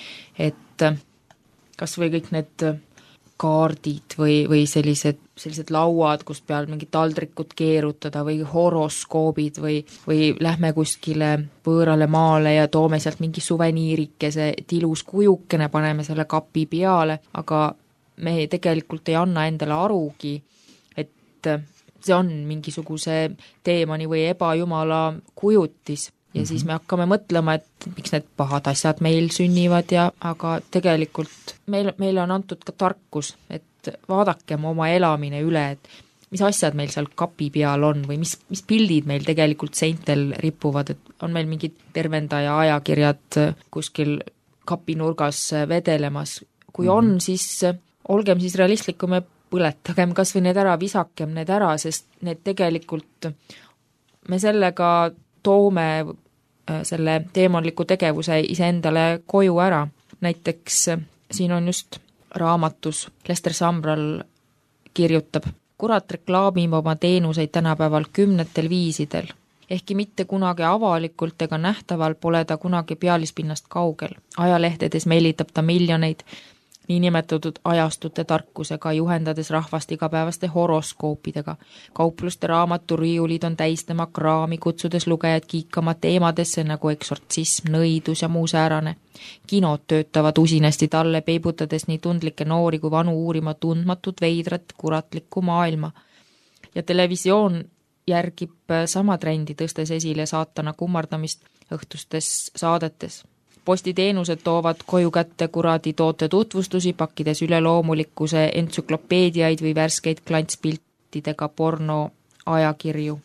Et kas või kõik need kaardid või sellised lauad, kus peal mingid taldrikud keerutada või horoskoobid või lähme kuskile võõrale maale ja toome sealt mingi suveniirikese, et ilus kujukene, paneme selle kapi peale, aga me tegelikult ei anna endale arugi, et see on mingisuguse teemani või ebajumala kujutis. Ja siis me hakkame mõtlema, et miks need pahad asjad meil sünnivad aga tegelikult meile on antud ka tarkus, et vaadakem oma elamine üle, et mis asjad meil seal kapi peal on või mis pildid meil tegelikult seintel ripuvad, et on meil mingid tervendaja ajakirjad kuskil kapinurgas vedelemas. Kui on, siis olgem siis realistlikum ja põletagem kas või need ära, visakem need ära, sest need tegelikult me sellega toome selle teemonliku tegevuse iseendale koju ära. Näiteks siin on just raamatus Lester Sumrall kirjutab, kurat reklaamib oma teenuseid tänapäeval 10 viisidel. Ehkki mitte kunagi avalikult ega nähtaval pole ta kunagi pealispinnast kaugel. Ajalehtedes meelitab ta miljoneid, niinimetatud ajastute tarkusega, juhendades rahvast igapäevaste horoskoopidega. Kaupluste raamaturiiulid on täis tema kraami, kutsudes lugejad kiikama teemadesse nagu eksortsism, nõidus ja muu säärane. Kinod töötavad usinasti talle, peibutades nii tundlikke noori kui vanu uurima tundmatut veidrat kuratlikku maailma. Ja televisioon järgib sama trendi, tõstes esile saatana kummardamist õhtustes saadetes. Postiteenused toovad koju kätte kuradi toote tutvustusi, pakkides üleloomulikkuse entsüklopeediaid või värskeid klantspiltidega porno ajakirju.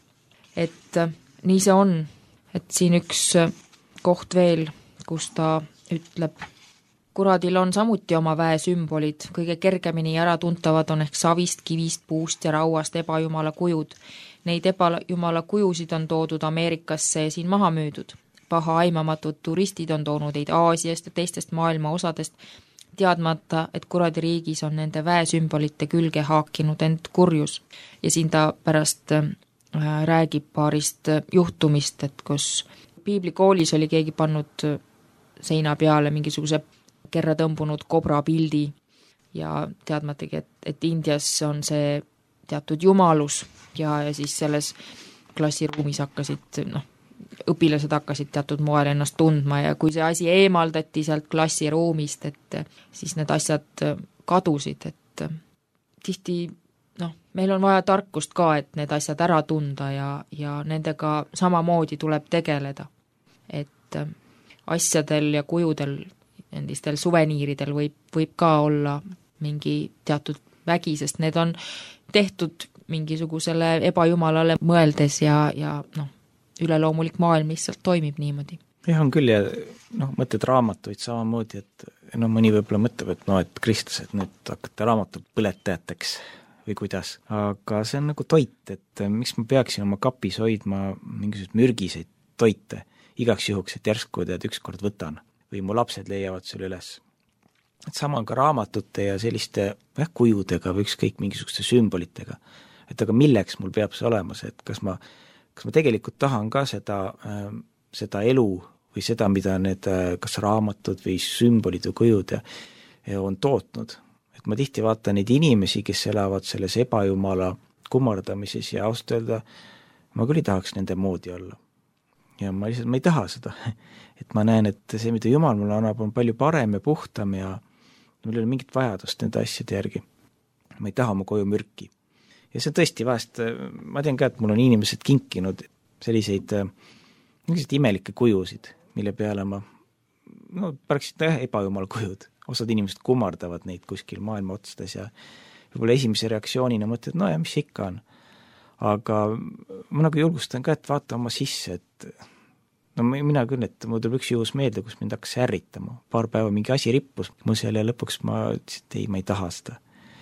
Et nii see on, et siin üks koht veel, kus ta ütleb, kuradil on samuti oma väesümbolid, kõige kergemini äratuntavad on ehk savist, kivist, puust ja rauast ebajumala kujud. Neid ebajumala kujusid on toodud Ameerikasse ja siin maha müüdud. Paha aimamatud turistid on toonud neid Aasiast ja teistest maailma osadest, teadmata, et kuradi riigis on nende väesümbolite külge haakinud end kurjus. Ja siin ta pärast räägib paarist juhtumist, et kus piiblikoolis oli keegi pannud seina peale mingisuguse kerra tõmbunud kobra pildi ja teadmatagi, et Indias on see teatud jumalus ja siis selles klassiruumis hakkasid, õpilased hakkasid teatud moel ennast tundma ja kui see asi eemaldati sealt klassiruumist, et siis need asjad kadusid, et tihti meil on vaja tarkust ka, et need asjad ära tunda ja nendega samamoodi tuleb tegeleda. Et asjadel ja kujudel, endistel suveniiridel võib ka olla mingi teatud vägi, sest need on tehtud mingisugusele ebajumalale mõeldes ja üleloomulik maailm lihtsalt toimib niimoodi. Jah, on küll ja mõtled raamatuid samamoodi, et mõni võib-olla mõtleb, et kristlased nüüd hakkate raamatut põletajateks või kuidas, aga see on nagu toit, et miks ma peaksin oma kapis hoidma mingisuguseid mürgiseid toite igaks juhuks, et järsku tead ükskord võtan või mu lapsed leiavad selle üles. Et sama on ka raamatute ja selliste kujudega või ükskõik mingisuguste sümbolitega, et aga milleks mul peab see olemas, et kas ma tegelikult tahan ka seda elu või seda, mida need kas raamatud või sümbolid või kujud on tootnud. Et ma tihti vaatan neid inimesi, kes elavad selles ebajumala kummardamises ja ausalt öelda, ma küll ei tahaks nende moodi olla. Ja ma ei taha seda. Et ma näen, et see, mida Jumal mulle annab, on palju parem ja puhtam ja mul ei ole mingit vajadust nende asjade järgi. Ma ei taha oma koju mürki. Ja see tõesti vahest, ma tean ka, et mul on inimesed kinkinud selliseid imelikke kujusid, mille peale ma, päraksid ebajumal kujud. Osad inimesed kummardavad neid kuskil maailma otsades ja võib-olla esimese reaktsioonina mõtled, ja mis ikka on. Aga ma nagu julgustan ka, et vaata oma sisse, et mina küll, et mul tuleb üks juhus meelde, kus mind hakkas ärritama. Paar päeva mingi asi rippus mu seal ja lõpuks ma ütlesin, et ei, ma ei taha seda.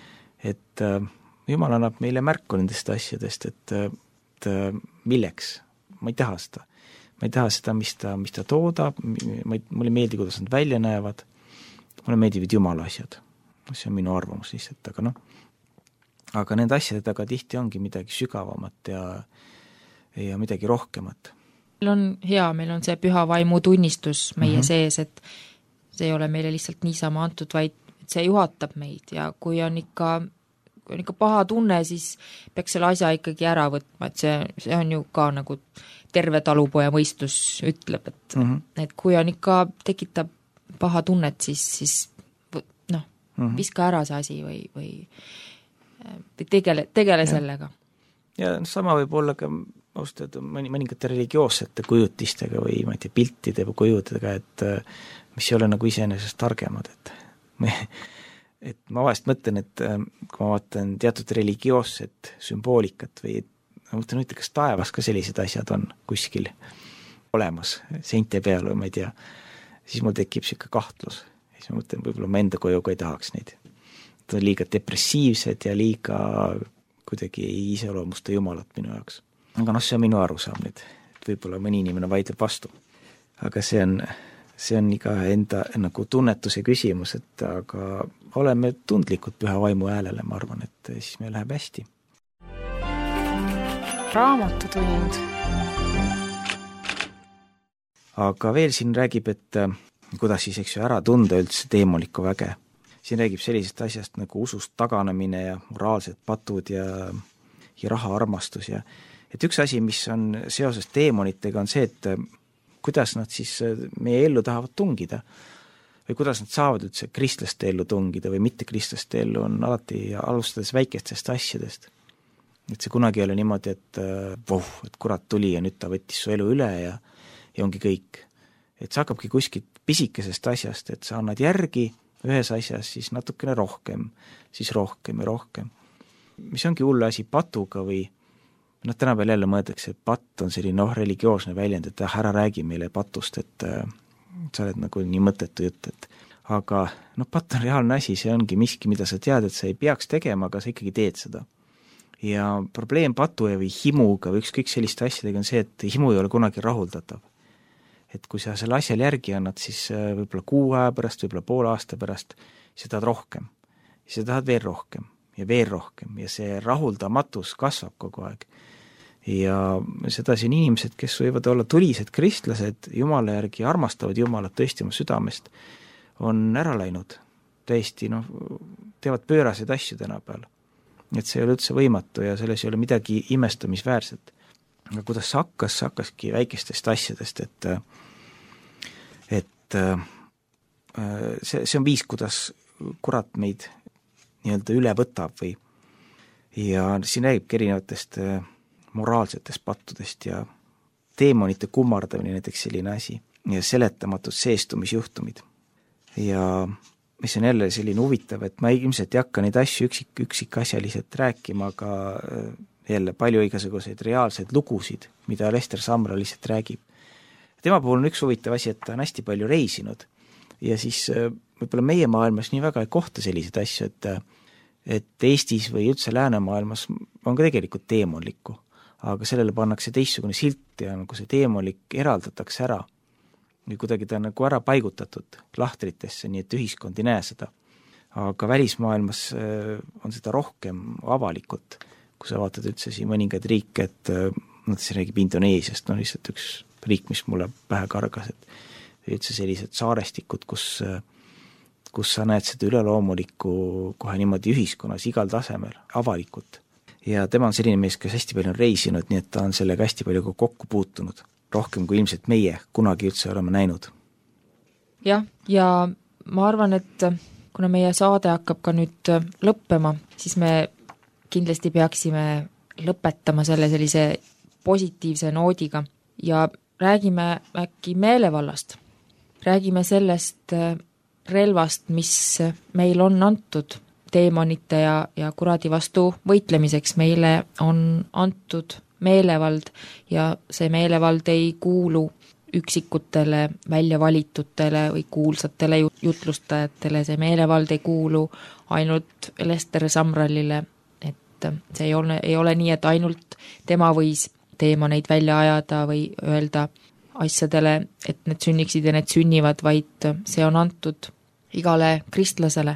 Et Jumal annab meile märku nendest asjadest, et milleks. Ma ei taha seda. Ma ei taha seda, mis ta toodab, mulle meeldi, kuidas nad välja näevad. Mulle meeldivad Jumala asjad. See on minu arvamus lihtsalt, aga nende asjade taga tihti ongi midagi sügavamat ja midagi rohkemat. Meil on hea, meil on see püha vaimu tunnistus meie sees, et see ei ole meile lihtsalt niisama antud, vaid see juhatab meid ja kui on ikka paha tunne, siis peaks selle asja ikkagi ära võtma, et see on ju ka nagu terve talupoja mõistus ütleb, et kui on ikka tekitab paha tunnet, siis viska ära see asi või tegele sellega. Ja sama võib olla ka mõningate religioossete kujutistega või ma ei tea, piltide või kujudega, et mis ei ole nagu iseenesest targemad, et ma vahest mõtlen, et kui ma vaatan teatud religioosset sümboolikat või ma mõtlen, kas taevas ka sellised asjad on kuskil olemas, seinte peal või ma ei tea, siis mul tekib siuke kahtlus. Siis ma mõtlen, võib-olla ma enda koju ka ei tahaks neid. Nad on liiga depressiivsed ja liiga kuidagi ei iseloomusta Jumalat minu jaoks. Aga see on minu arusaam nüüd, et võib-olla mõni inimene vaidleb vastu. Aga see on iga enda nagu tunnetuse küsimus, et aga oleme tundlikud püha vaimu häälele, ma arvan, et siis meil läheb hästi. Raamatutund. Aga veel siin räägib, et kuidas siis ära tunda üldse teemolikku väge. siin räägib sellisest asjast nagu usust taganemine ja moraalsed patud ja rahaarmastus ja et üks asi, mis on seoses teemonitega, on see, et kuidas nad siis meie ellu tahavad tungida või kuidas nad saavad üldse kristlaste ellu tungida või mitte kristlaste ellu, on alati alustades väikestest asjadest. Et see kunagi ei ole niimoodi, et kurat tuli ja nüüd ta võttis su elu üle ja ongi kõik. Et see hakkabki kuskilt pisikesest asjast, et sa annad järgi ühes asjas, siis natukene rohkem, siis rohkem ja rohkem. Mis ongi hull asi patuga või tänapäeval jälle mõeldakse, et patt on selline religioosne väljend, et ära räägi meile patust, et sa oled nagu nii mõttetu jutt, et aga patt on reaalne asi, see ongi miski, mida sa tead, et sa ei peaks tegema, aga sa ikkagi teed seda. Ja probleem patu või himuga või ükskõik selliste asjadega on see, et himu ei ole kunagi rahuldatav. Et kui sa selle asjal järgi annad, siis võib-olla 6 aja pärast, võib-olla poole aasta pärast, sa tahad rohkem. Sa tahad veel rohkem ja see rahuldamatus kasvab kogu aeg. Ja sedasi on inimesed, kes võivad olla tulised kristlased, Jumala järgi armastavad Jumalat tõesti oma südamest, on ära läinud täiesti, teevad pööraseid asju tänapäeval. Et see ei ole üldse võimatu ja selles ei ole midagi imestamisväärset. Aga kuidas see hakkaski väikestest asjadest, et see on viis, kuidas kurat meid nii-öelda üle võtab või ja siin räägibki erinevatest moraalsetest pattudest ja teemonite kummardamine näiteks selline asi ja seletamatud seestumisjuhtumid. Ja mis on jälle selline huvitav, et ma ilmselt ei hakka neid asju üksikasjaliselt rääkima, aga jälle palju igasuguseid reaalseid lugusid, mida Lester Samra lihtsalt räägib. Tema puhul on üks huvitav asi, et ta on hästi palju reisinud ja siis võib-olla meie maailmas nii väga ei kohta selliseid asju, et Eestis või üldse läänemaailmas on ka tegelikult teemonlikku, aga sellele pannakse teistsugune silt ja nagu see teemonlik eraldatakse ära või kuidagi ta on nagu ära paigutatud lahtritesse, nii et ühiskond ei näe seda. Aga välismaailmas on seda rohkem avalikult, kui sa vaatad üldse siin mõningaid riike, et see räägib Indoneesiast, lihtsalt üks riik, mis mulle pähe kargas, et üldse sellised saarestikud, kus sa näed seda üleloomulikku kohe niimoodi ühiskonnas igal tasemel, avalikult. Ja tema on selline mees, kes hästi palju on reisinud, nii et ta on sellega hästi palju kokku puutunud. Rohkem kui ilmselt meie kunagi üldse oleme näinud. Jah, ja ma arvan, et kuna meie saade hakkab ka nüüd lõppema, siis me kindlasti peaksime lõpetama selle sellise positiivse noodiga ja räägime äkki meelevallast. Räägime sellest relvast, mis meil on antud teemonite ja kuradi vastu võitlemiseks. Meile on antud meelevald ja see meelevald ei kuulu üksikutele väljavalitutele või kuulsatele jutlustajatele, see meelevald ei kuulu ainult Lester Samralile, et see ei ole nii, et ainult tema võis teemoneid välja ajada või öelda asjadele, et need sünniksid ja need sünnivad, vaid see on antud igale kristlasele.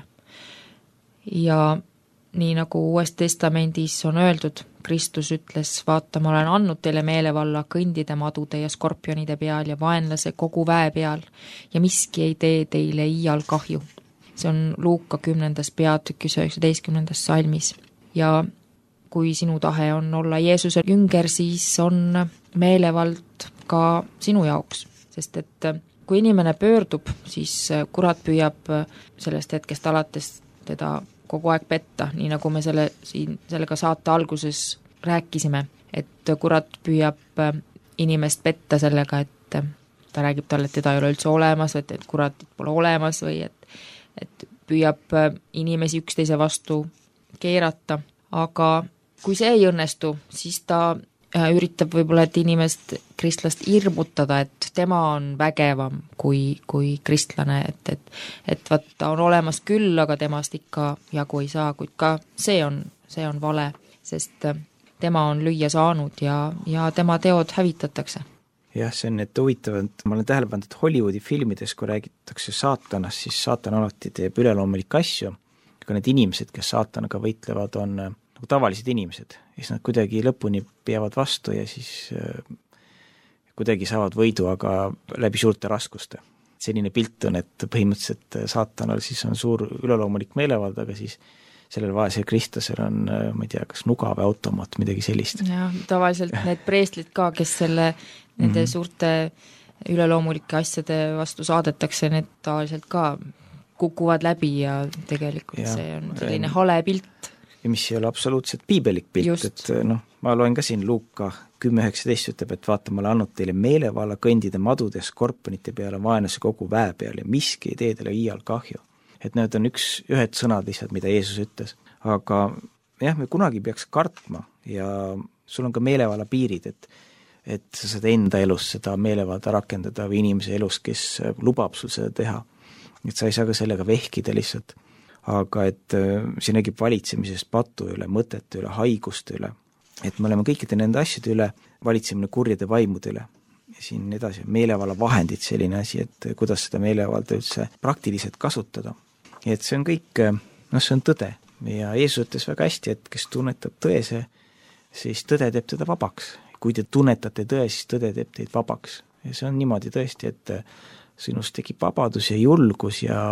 Ja nii nagu Uues Testamendis on öeldud, Kristus ütles, vaata, ma olen andnud teile meelevalla kõndide madude ja skorpionide peal ja vaenlase kogu väe peal ja miski ei tee teile iial kahju. See on Luuka 10. peatükis 19. salmis. Ja kui sinu tahe on olla Jeesuse jünger, siis on meelevald ka sinu jaoks, sest et kui inimene pöördub, siis kurat püüab sellest hetkest alates teda kogu aeg petta, nii nagu me sellega saate alguses rääkisime, et kurat püüab inimest petta sellega, et ta räägib talle, et teda ei ole üldse olemas, et kuratit pole olemas või et püüab inimesi üksteise vastu keerata, aga kui see ei õnnestu, siis ta üritab võib-olla, et inimest, kristlast hirmutada, et tema on vägevam kui kristlane, et vaat ta on olemas küll, aga temast ikka jagu ei saa, kuid ka see on vale, sest tema on lüüa saanud ja tema teod hävitatakse. Jah, see on need huvitavad, ma olen tähele pannud, et Hollywoodi filmides, kui räägitakse saatanast, siis saatan alati teeb üleloomulikke asju, aga need inimesed, kes saatanaga võitlevad, on nagu tavalised inimesed, siis nad kuidagi lõpuni peavad vastu ja siis kuidagi saavad võidu, aga läbi suurte raskuste. selline pilt on, et põhimõtteliselt saatanal siis on suur üleloomulik meelevald, aga siis sellel vaesel kristlasel on, ma ei tea, kas nuga või automaat, midagi sellist. jah, tavaliselt need preestlid ka, kes nende suurte üleloomulike asjade vastu saadetakse, need tavaliselt ka kukuvad läbi ja tegelikult see on selline hale pilt. Ja mis ei ole absoluutselt piibelik pilt, et ma loen ka siin Luuka 10.19 ütleb, et vaata, ma olen andnud teile meelevalla kõndida madude ja skorpionite peale vaenlase kogu väe peal ja miski ei tee teile iial kahju. Et need on ühed sõnad lihtsalt, mida Jeesus ütles. Aga jah, me kunagi peaks kartma ja sul on ka meelevalla piirid, et sa saad enda elus seda meelevalda rakendada või inimese elus, kes lubab sul seda teha. Et sa ei saa ka sellega vehkida lihtsalt. Aga et see nägib valitsemisest patu üle, mõtete üle, haiguste üle. Et me oleme kõikide nende asjade üle, valitsemine kurjade vaimude üle. Ja siin edasi, meelevalla vahendid selline asi, et kuidas seda meelevalda üldse praktiliselt kasutada. Ja et see on kõik, see on tõde. Ja Jeesus ütles väga hästi, et kes tunnetab tõese, siis tõde teeb teda vabaks. Kui te tunnetate tõe, siis tõde teeb teid vabaks. Ja see on niimoodi tõesti, et sinust tekib vabadus ja julgus ja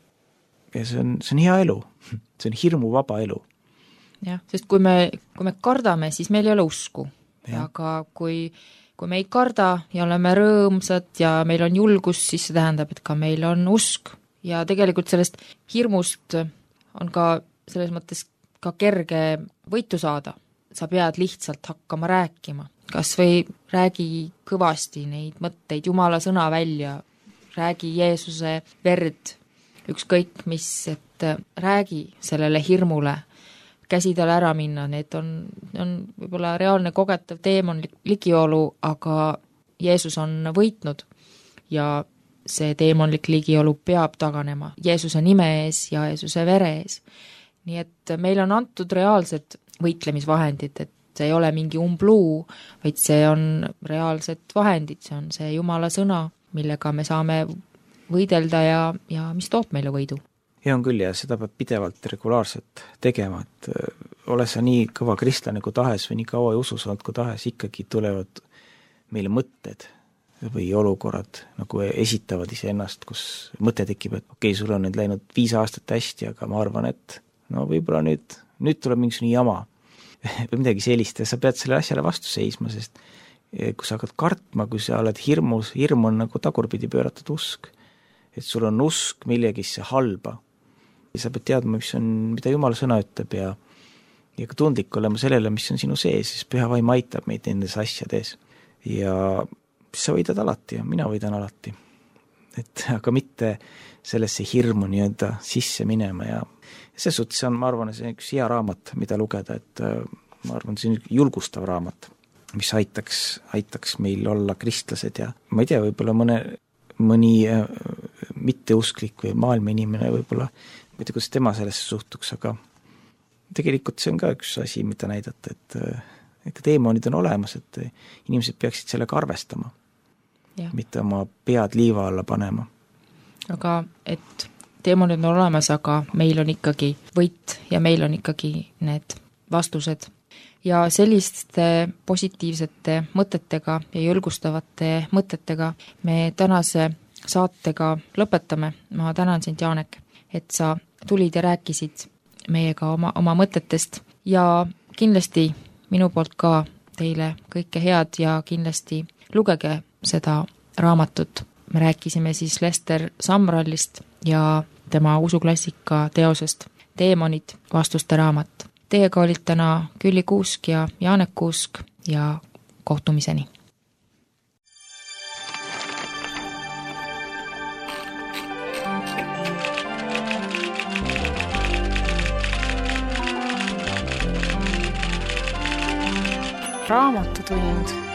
see on hea elu. See on hirmu vaba elu. Jah, sest kui me kardame, siis meil ei ole usku. Aga kui me ei karda ja oleme rõõmsad ja meil on julgus, siis see tähendab, et ka meil on usk. Ja tegelikult sellest hirmust on ka selles mõttes ka kerge võitu saada. Sa pead lihtsalt hakkama rääkima. Kas või räägi kõvasti neid mõtteid, Jumala sõna välja, räägi Jeesuse verd, ükskõik mis, et räägi sellele hirmule, käsi tal ära minna, need on võib-olla reaalne kogetav teemonlik ligiolu, aga Jeesus on võitnud ja see teemonlik ligiolu peab taganema Jeesuse nime ees ja Jeesuse vere ees. Nii et meil on antud reaalsed võitlemisvahendid, et see ei ole mingi umbluu, vaid see on reaalsed vahendid, see on see Jumala sõna, millega me saame võidelda ja mis toob meile võidu. Ja on küll ja seda peab pidevalt regulaarselt tegema, et ole sa nii kõva kristlane kui tahes või nii kaua usus olnud kui tahes, ikkagi tulevad meile mõtted või olukorrad nagu esitavad iseennast, kus mõte tekib, et okei, sul on nüüd läinud 5 aastat hästi, aga ma arvan, et võib-olla nüüd tuleb mingisugune jama või midagi sellist ja sa pead selle asjale vastu seisma, sest kui sa hakkad kartma, kui sa oled hirmus, hirm on nagu tagurpidi pööratud usk, et sul on usk millegisse halba. Ja sa pead teadma, mida Jumala sõna ütleb ja ka tundlik olema sellele, mis on sinu sees, siis püha vaim aitab meid nendes asjades. Ja sa võidad alati ja mina võidan alati. Aga mitte sellesse hirmu nii-öelda sisse minema ja see suhtes on, ma arvan, see on üks hea raamat, mida lugeda, et ma arvan, see on julgustav raamat, mis aitaks meil olla kristlased ja ma ei tea, võib-olla mõni mitteusklik või maailma inimene võib-olla, ma ei tea, kuidas tema sellesse suhtuks, aga tegelikult see on ka üks asi, mida näidata, et teemonid on olemas, et inimesed peaksid sellega arvestama, mitte oma pead liiva alla panema. Aga et teemonid on olemas, aga meil on ikkagi võit ja meil on ikkagi need vastused. Ja selliste positiivsete mõtetega ja julgustavate mõtetega me tänase saatega lõpetame. Ma tänan sind, Jaanek, et sa tulid ja rääkisid meiega oma mõtetest ja kindlasti minu poolt ka teile kõike head ja kindlasti lugege seda raamatut. Me rääkisime siis Lester Sumrallist ja tema usuklassika teosest Teemonid, vastuste raamat. Teiega olid täna Külli Kuusk ja Jaanek Kuusk ja kohtumiseni. Raamatutund.